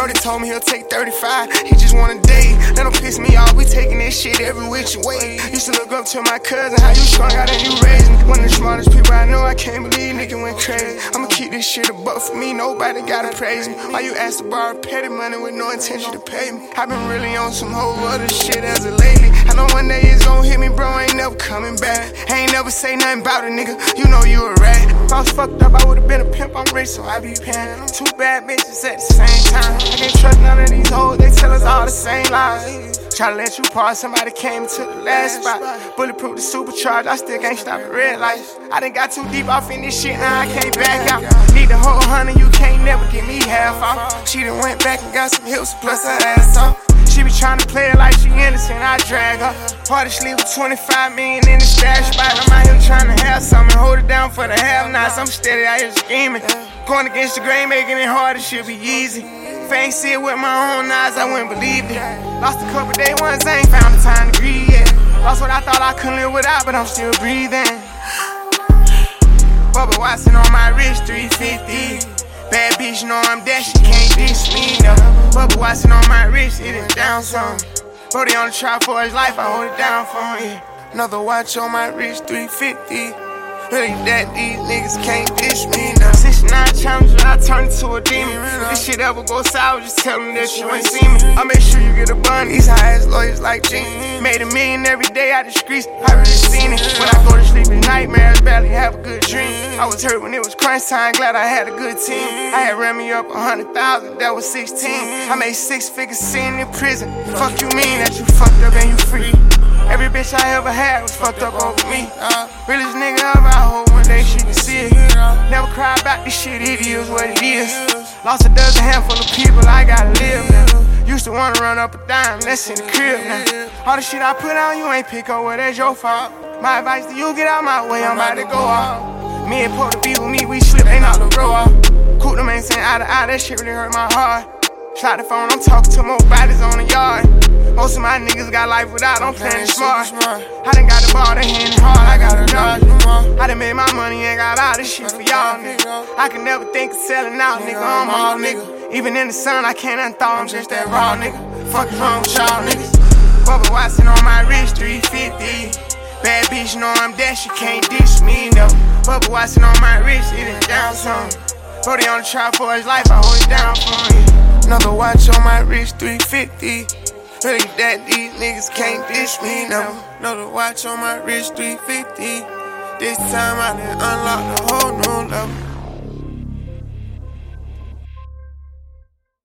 Brody told me he'll take 35. He just want a date. That don't piss me off. We taking this shit every which way. Used to look up to my cousin, how you strung out and you raised me. One of the smartest people I know. I can't believe nigga went crazy. I'ma keep this shit above for me. Nobody gotta praise me. Why you ask to borrow petty money with no intention to pay me? I been really on some whole other shit as of lately. I know one day it's gon' hit me, bro. I ain't never coming back. I ain't never say nothing about it, nigga. You know you a rat. If I was fucked up, I would've been a pimp. I'm rich, so I be paying. Two bad bitches at the same time. I can't trust none of these hoes. They tell us all the same lies. Try to let you pass, somebody came to the last spot. Bulletproof the supercharged, I still can't stop at red lights. I done got too deep off in this shit, now I can't back out. Need the whole 100, you can't never get me half off. She done went back and got some hips plus her ass off. She be tryna play it like she innocent, I drag her. Party sleep with 25 million in the stash spot. I'm out here tryna have something, hold it down for the have-nots. I'm steady out here scheming. Going against the grain, making it hard, it should be easy. If I ain't see it with my own eyes, I wouldn't believe it. Lost a couple day ones, I ain't found the time to grieve yet. Lost what I thought I couldn't live without, but I'm still breathing. Bubba Watson on my wrist, 350. Bad bitch, know I'm that, she can't diss me, no. Bubba Watson on my wrist, it is down some. Brody on the trial for his life, I hold it down for him. Another watch on my wrist, 350. Really that these niggas can't dish me now. 69 challenges, I turn into a demon. If this shit ever go sour, just tell them that you ain't seen me. I make sure you get a bun, these high-ass lawyers like Gene. Made $1 million every day out the streets, I really seen it. When I go to sleep at nightmares, barely have a good dream. I was hurt when it was crunch time, glad I had a good team. I had ran me up 100,000, that was 16. I made 6 figures sitting in prison. Fuck you mean that you fucked up and you free? Every bitch I ever had was fucked up over me. Realest nigga ever, I hope one day she can see it. Never cry about this shit, it is what it is. Lost a dozen handful of people, I gotta live now. Used to wanna run up a dime, that's in the crib now. All the shit I put on, you ain't pick up, well, that's your fault. My advice to you, get out my way, I'm about to go off. Me and Paul to be with me, we slip, ain't out the row off. Coop them ain't saying eye to eye, that shit really hurt my heart. Slide the phone, I'm talking to more bodies on the yard. Most of my niggas got life without, I'm playing smart. I done got the ball, they handin' hard, I gotta dodge. I done made my money, ain't got all this shit for y'all, nigga. I can never think of selling out, nigga, I'm all nigga. Even in the sun, I can't unthaw, I'm just that raw, nigga. Fuck is wrong with y'all, niggas? Bubba Watson on my wrist, 350. Bad bitch, know I'm that, she can't dish me, no. Bubba Watson on my wrist, it is down some. Brody on the trial for his life, I hold it down for him. Another watch on my wrist, 350. Really that these niggas can't dish me, no. Another watch on my wrist, 350. This time I done unlock the whole new level.